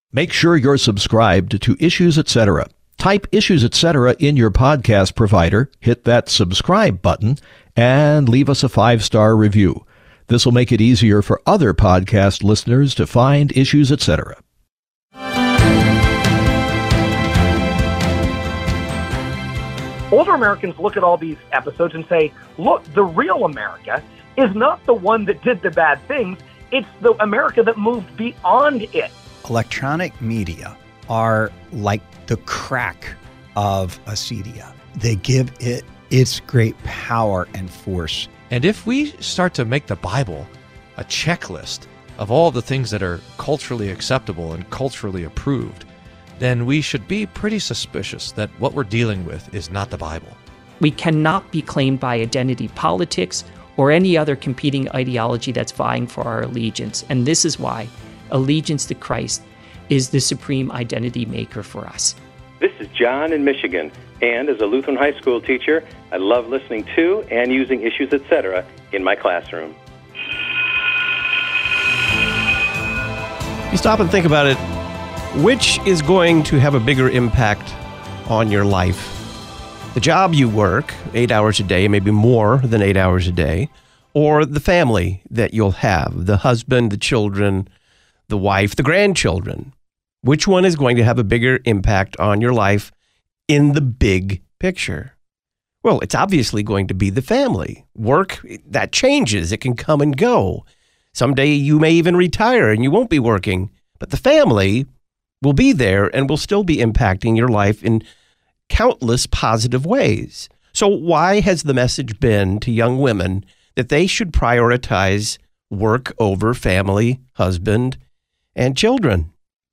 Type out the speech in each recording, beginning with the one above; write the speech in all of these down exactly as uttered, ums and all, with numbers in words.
Make sure you're subscribed to Issues Etc. Type Issues Etc. in your podcast provider, hit that subscribe button, and leave us a five-star review. This will make it easier for other podcast listeners to find Issues Etc. Older Americans look at all these episodes and say, look, the real America is not the one that did the bad things. It's the America that moved beyond it. Electronic media are like the crack of acedia. They give it its great power and force. And if we start to make the Bible a checklist of all the things that are culturally acceptable and culturally approved, then we should be pretty suspicious that what we're dealing with is not the Bible. We cannot be claimed by identity politics or any other competing ideology that's vying for our allegiance. And this is why allegiance to Christ is the supreme identity maker for us. This is John in Michigan, and as a Lutheran high school teacher, I love listening to and using Issues Etc. in my classroom. You stop and think about it, which is going to have a bigger impact on your life? The job you work, eight hours a day, maybe more than eight hours a day, or the family that you'll have, the husband, the children, the wife, the grandchildren. Which one is going to have a bigger impact on your life in the big picture? Well, it's obviously going to be the family. Work, that changes. It can come and go. Someday you may even retire and you won't be working, but the family will be there and will still be impacting your life in countless positive ways. So why has the message been to young women that they should prioritize work over family, husband, and children?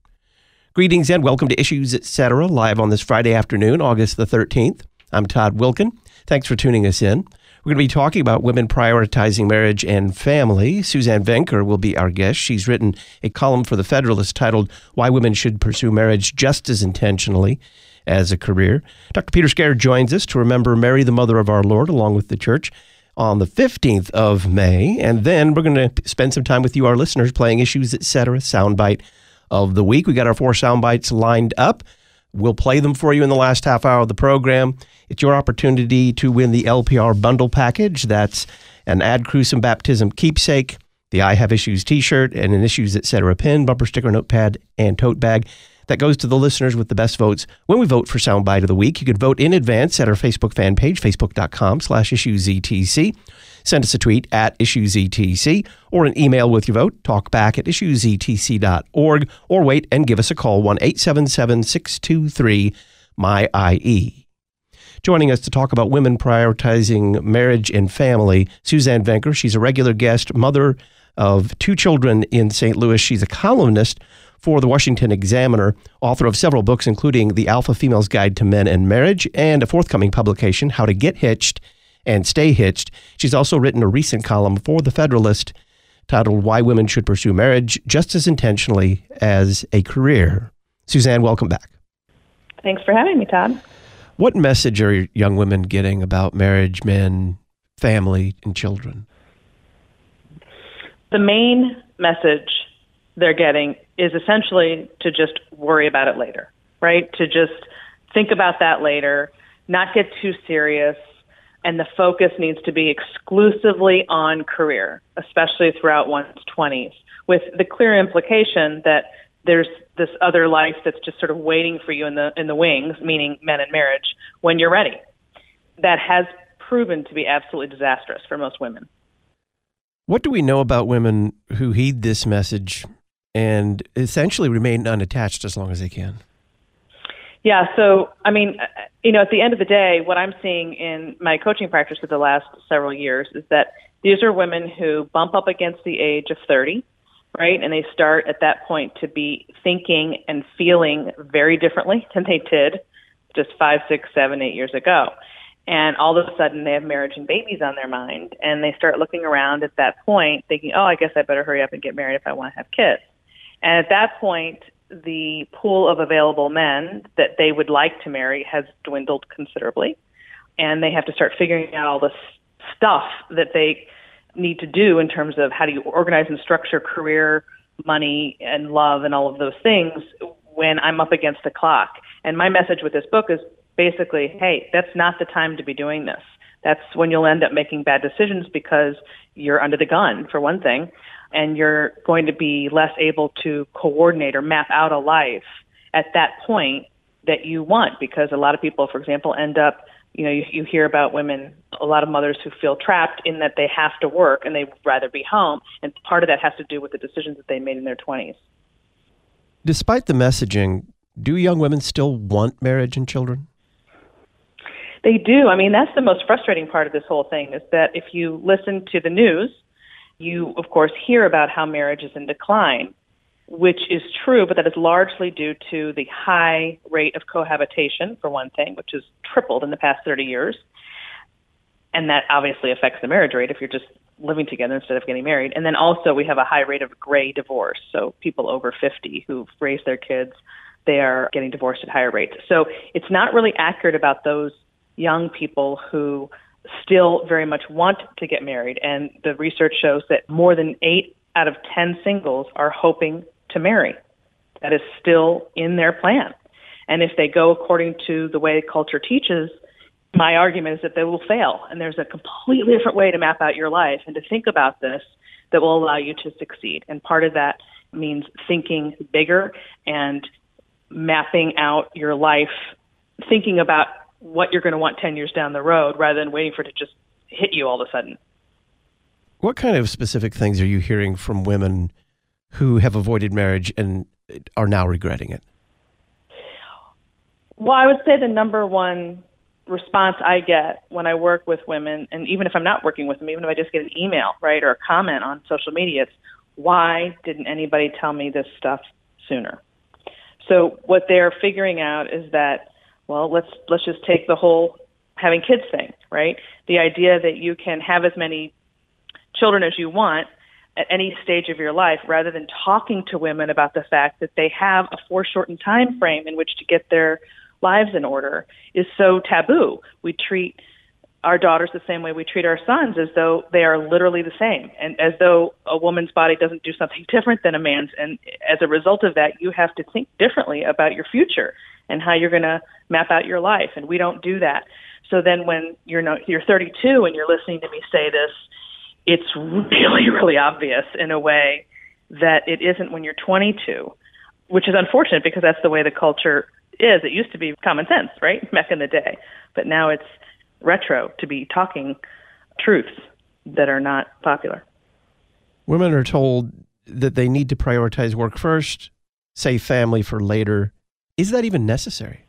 Greetings and welcome to Issues Etc. live on this Friday afternoon, August the thirteenth. I'm Todd Wilkin. Thanks for tuning us in. We're going to be talking about women prioritizing marriage and family. Suzanne Venker will be our guest. She's written a column for The Federalist titled Why Women Should Pursue Marriage Just as Intentionally as a Career. Doctor Peter Scaer joins us to remember Mary, the Mother of our Lord, along with the church, on the fifteenth of May. And then we're going to spend some time with you, our listeners, playing Issues Etc. soundbite of the week. We got our four sound bites lined up. We'll play them for you in the last half hour of the program. It's your opportunity to win the L P R bundle package. That's an Ad Crucem Baptism keepsake, the I Have Issues t-shirt, and an Issues Etc. pin, bumper sticker, notepad, and tote bag. That goes to the listeners with the best votes when we vote for Soundbite of the Week. You can vote in advance at our Facebook fan page, facebook.com slash issuesetc. Send us a tweet at issuesetc or an email with your vote, talkback at issuesetc dot org, or wait and give us a call, one eight seven seven, six two three, M Y I E. Joining us to talk about women prioritizing marriage and family, Suzanne Venker. She's a regular guest, mother of two children in Saint Louis. She's a columnist for the Washington Examiner, author of several books, including The Alpha Female's Guide to Men and Marriage, and a forthcoming publication, How to Get Hitched and Stay Hitched. She's also written a recent column for The Federalist titled Why Women Should Pursue Marriage Just as Intentionally as a Career. Suzanne, welcome back. Thanks for having me, Todd. What message are young women getting about marriage, men, family, and children? The main message they're getting is essentially to just worry about it later, right? To just think about that later, not get too serious, and the focus needs to be exclusively on career, especially throughout one's twenties, with the clear implication that there's this other life that's just sort of waiting for you in the in the wings, meaning men and marriage, when you're ready. That has proven to be absolutely disastrous for most women. What do we know about women who heed this message and essentially remain unattached as long as they can? Yeah, so, I mean, you know, at the end of the day, what I'm seeing in my coaching practice for the last several years is that these are women who bump up against the age of thirty, right? And they start at that point to be thinking and feeling very differently than they did just five, six, seven, eight years ago. And all of a sudden they have marriage and babies on their mind, and they start looking around at that point thinking, oh, I guess I better hurry up and get married if I want to have kids. And at that point, the pool of available men that they would like to marry has dwindled considerably, and they have to start figuring out all the stuff that they need to do in terms of how do you organize and structure career, money and love and all of those things when I'm up against the clock. And my message with this book is basically, hey, that's not the time to be doing this. That's when you'll end up making bad decisions because you're under the gun, for one thing, and you're going to be less able to coordinate or map out a life at that point that you want. Because a lot of people, for example, end up, you know, you, you hear about women, a lot of mothers who feel trapped in that they have to work and they'd rather be home. And part of that has to do with the decisions that they made in their twenties. Despite the messaging, do young women still want marriage and children? They do. I mean, that's the most frustrating part of this whole thing, is that if you listen to the news, you, of course, hear about how marriage is in decline, which is true, but that is largely due to the high rate of cohabitation, for one thing, which has tripled in the past thirty years. And that obviously affects the marriage rate if you're just living together instead of getting married. And then also we have a high rate of gray divorce. So people over fifty who've raised their kids, they are getting divorced at higher rates. So it's not really accurate about those young people who still very much want to get married. And the research shows that more than eight out of ten singles are hoping to marry. That is still in their plan. And if they go according to the way culture teaches, my argument is that they will fail. And there's a completely different way to map out your life and to think about this that will allow you to succeed. And part of that means thinking bigger and mapping out your life, thinking about what you're going to want ten years down the road rather than waiting for it to just hit you all of a sudden. What kind of specific things are you hearing from women who have avoided marriage and are now regretting it? Well, I would say the number one response I get when I work with women, and even if I'm not working with them, even if I just get an email, right, or a comment on social media, it's, why didn't anybody tell me this stuff sooner? So what they're figuring out is that, well, let's let's just take the whole having kids thing, right? The idea that you can have as many children as you want at any stage of your life, rather than talking to women about the fact that they have a foreshortened time frame in which to get their lives in order, is so taboo. We treat our daughters the same way we treat our sons, as though they are literally the same, and as though a woman's body doesn't do something different than a man's. And as a result of that, you have to think differently about your future and how you're going to map out your life. And we don't do that. So then when you're no, you're thirty-two and you're listening to me say this, it's really, really obvious in a way that it isn't when you're twenty-two, which is unfortunate because that's the way the culture is. It used to be common sense, right, back in the day. But now it's retro to be talking truths that are not popular. Women are told that they need to prioritize work first, save family for later. Is that even necessary?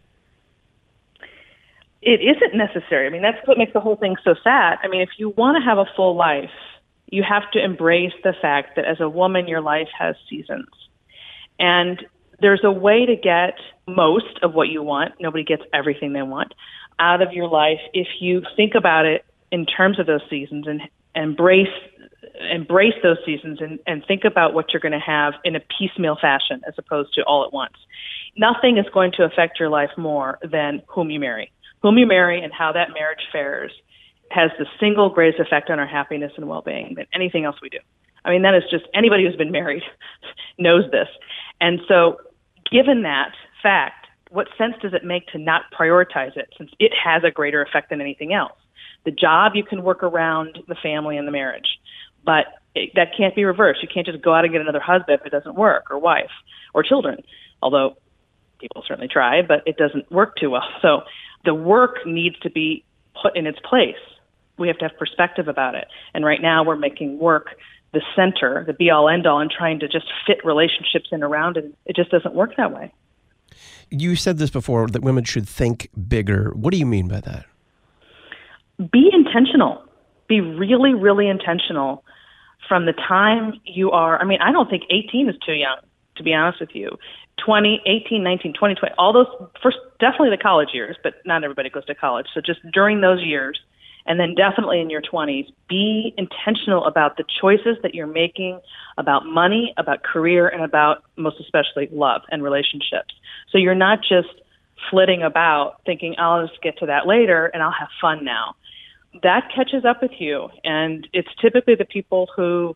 It isn't necessary. I mean, that's what makes the whole thing so sad. I mean, if you want to have a full life, you have to embrace the fact that as a woman, your life has seasons. And there's a way to get most of what you want. Nobody gets everything they want out of your life if you think about it in terms of those seasons and embrace embrace those seasons and, and think about what you're going to have in a piecemeal fashion as opposed to all at once. Nothing is going to affect your life more than whom you marry. Whom you marry and how that marriage fares has the single greatest effect on our happiness and well-being than anything else we do. I mean, that is just, anybody who's been married knows this. And so given that fact, what sense does it make to not prioritize it, since it has a greater effect than anything else? The job, you can work around the family and the marriage, but it, that can't be reversed. You can't just go out and get another husband if it doesn't work, or wife, or children, although people certainly try, but it doesn't work too well. So the work needs to be put in its place. We have to have perspective about it. And right now we're making work the center, the be-all, end-all, and trying to just fit relationships in around it. It just doesn't work that way. You said this before, that women should think bigger. What do you mean by that? Be intentional. Be really, really intentional from the time you are. I mean, I don't think eighteen is too young, to be honest with you. twenty, eighteen, nineteen, twenty, twenty, all those, first, definitely the college years, but not everybody goes to college. So just during those years, and then definitely in your twenties, be intentional about the choices that you're making about money, about career, and about, most especially, love and relationships. So you're not just flitting about thinking, I'll just get to that later and I'll have fun now. That catches up with you. And it's typically the people who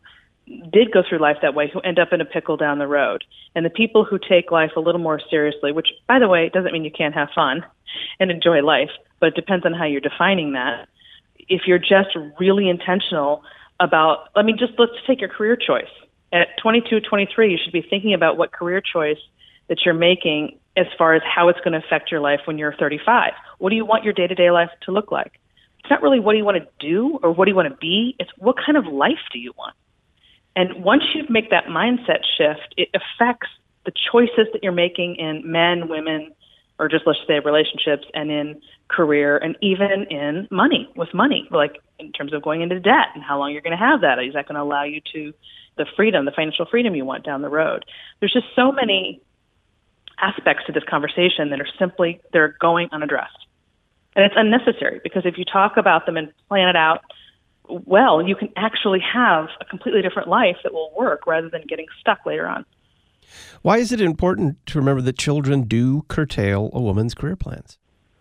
did go through life that way who end up in a pickle down the road. And the people who take life a little more seriously, which, by the way, doesn't mean you can't have fun and enjoy life, but it depends on how you're defining that. If you're just really intentional about, I mean, just let's take your career choice. At twenty-two, twenty-three, you should be thinking about what career choice that you're making as far as how it's going to affect your life when you're thirty-five. What do you want your day-to-day life to look like? It's not really what do you want to do or what do you want to be. It's what kind of life do you want? And once you make that mindset shift, it affects the choices that you're making in men, women, or just let's say relationships, and in career, and even in money, with money, like in terms of going into debt and how long you're going to have that. Is that going to allow you to the freedom, the financial freedom you want down the road? There's just so many aspects to this conversation that are simply, they're going unaddressed. And it's unnecessary because if you talk about them and plan it out well, you can actually have a completely different life that will work rather than getting stuck later on. Why is it important to remember that children do curtail a woman's career plans?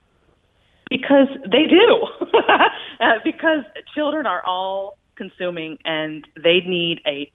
Because they do. uh, because children are all consuming and they need a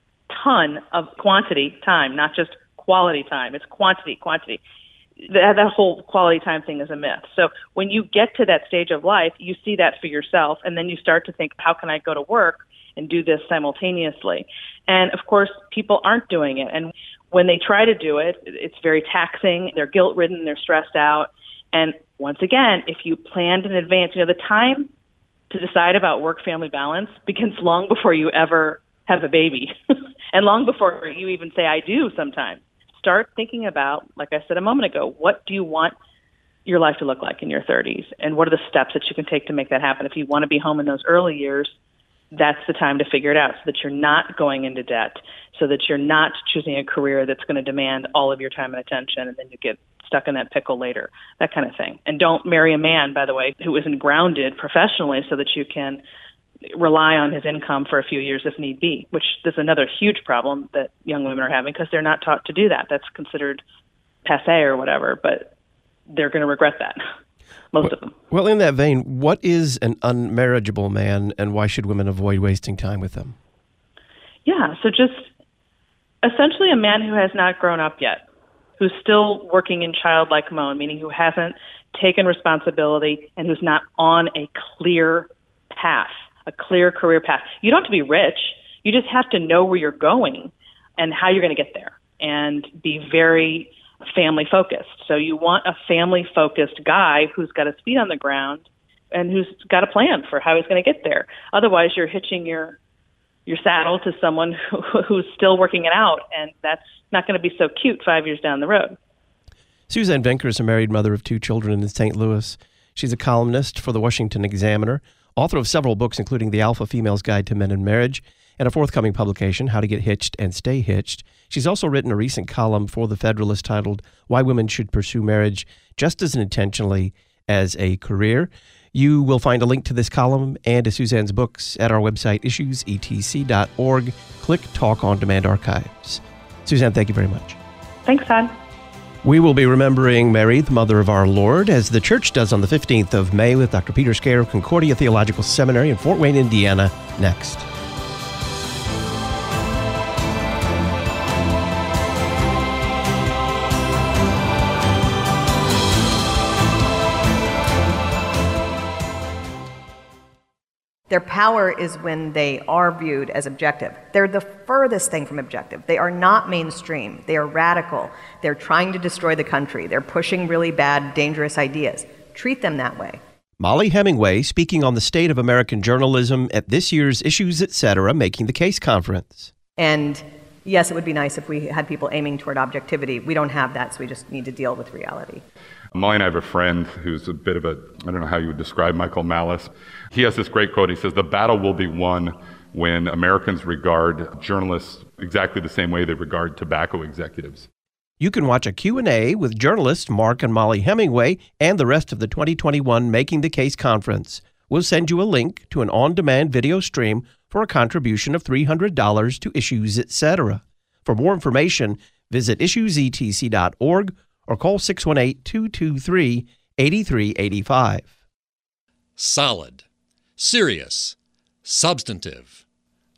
ton of quantity time, not just quality time. It's quantity, quantity. That, that whole quality time thing is a myth. So when you get to that stage of life, you see that for yourself, and then you start to think, how can I go to work and do this simultaneously? And of course, people aren't doing it. And when they try to do it, it's very taxing. They're guilt-ridden. They're stressed out. And once again, if you planned in advance, you know, the time to decide about work-family balance begins long before you ever have a baby and long before you even say, I do sometimes. Start thinking about, like I said a moment ago, what do you want your life to look like in your thirties? And what are the steps that you can take to make that happen? If you want to be home in those early years, that's the time to figure it out so that you're not going into debt, so that you're not choosing a career that's going to demand all of your time and attention, and then you get stuck in that pickle later, that kind of thing. And don't marry a man, by the way, who isn't grounded professionally so that you can rely on his income for a few years if need be, which is another huge problem that young women are having because they're not taught to do that. That's considered passé or whatever, but they're going to regret that, most well, of them. Well, in that vein, what is an unmarriageable man and why should women avoid wasting time with them? Yeah, so just essentially a man who has not grown up yet, who's still working in childlike mode, meaning who hasn't taken responsibility and who's not on a clear path. A clear career path. You don't have to be rich. You just have to know where you're going and how you're going to get there and be very family focused. So you want a family focused guy who's got his feet on the ground and who's got a plan for how he's going to get there. Otherwise, you're hitching your your saddle to someone who, who's still working it out, and that's not going to be so cute five years down the road. Suzanne Venker is a married mother of two children in Saint Louis. She's a columnist for the Washington Examiner, author of several books, including The Alpha Female's Guide to Men and Marriage, and a forthcoming publication, How to Get Hitched and Stay Hitched. She's also written a recent column for The Federalist titled Why Women Should Pursue Marriage Just as Intentionally as a Career. You will find a link to this column and to Suzanne's books at our website, issues e t c dot org. Click Talk on Demand Archives. Suzanne, thank you very much. Thanks, Todd. We will be remembering Mary, the Mother of our Lord, as the church does on the fifteenth of May with Doctor Peter Scare of Concordia Theological Seminary in Fort Wayne, Indiana, next. Their power is when they are viewed as objective. They're the furthest thing from objective. They are not mainstream. They are radical. They're trying to destroy the country. They're pushing really bad, dangerous ideas. Treat them that way. Mollie Hemingway speaking on the state of American journalism at this year's Issues Etc. Making the Case conference. And yes, it would be nice if we had people aiming toward objectivity. We don't have that, so we just need to deal with reality. Mollie and I have a friend who's a bit of a, I don't know how you would describe Michael Malice. He has this great quote. He says, the battle will be won when Americans regard journalists exactly the same way they regard tobacco executives. You can watch a Q and A with journalists Mark and Mollie Hemingway and the rest of the twenty twenty-one Making the Case conference. We'll send you a link to an on-demand video stream for a contribution of three hundred dollars to Issues Etc. For more information, visit issues e t c dot org or call six one eight, two two three, eight three eight five. Solid, serious, substantive.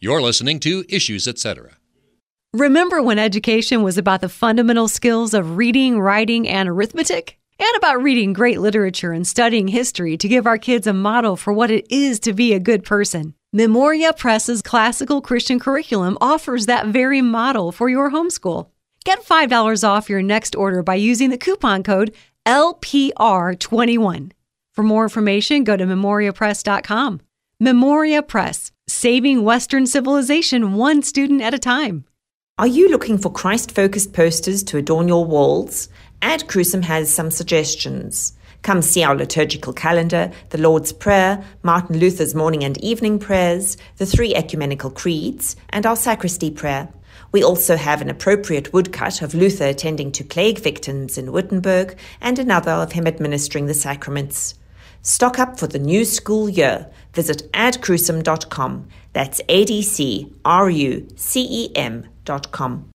You're listening to Issues, et cetera. Remember when education was about the fundamental skills of reading, writing, and arithmetic? And about reading great literature and studying history to give our kids a model for what it is to be a good person. Memoria Press's classical Christian curriculum offers that very model for your homeschool. Get five dollars off your next order by using the coupon code L P R twenty-one. For more information, go to memoria press dot com. Memoria Press, saving Western civilization one student at a time. Are you looking for Christ-focused posters to adorn your walls? Ad Crucium has some suggestions. Come see our liturgical calendar, the Lord's Prayer, Martin Luther's morning and evening prayers, the three ecumenical creeds, and our sacristy prayer. We also have an appropriate woodcut of Luther attending to plague victims in Wittenberg and another of him administering the sacraments. Stock up for the new school year. Visit ad crucium dot com. That's A D C R U C E M dot com.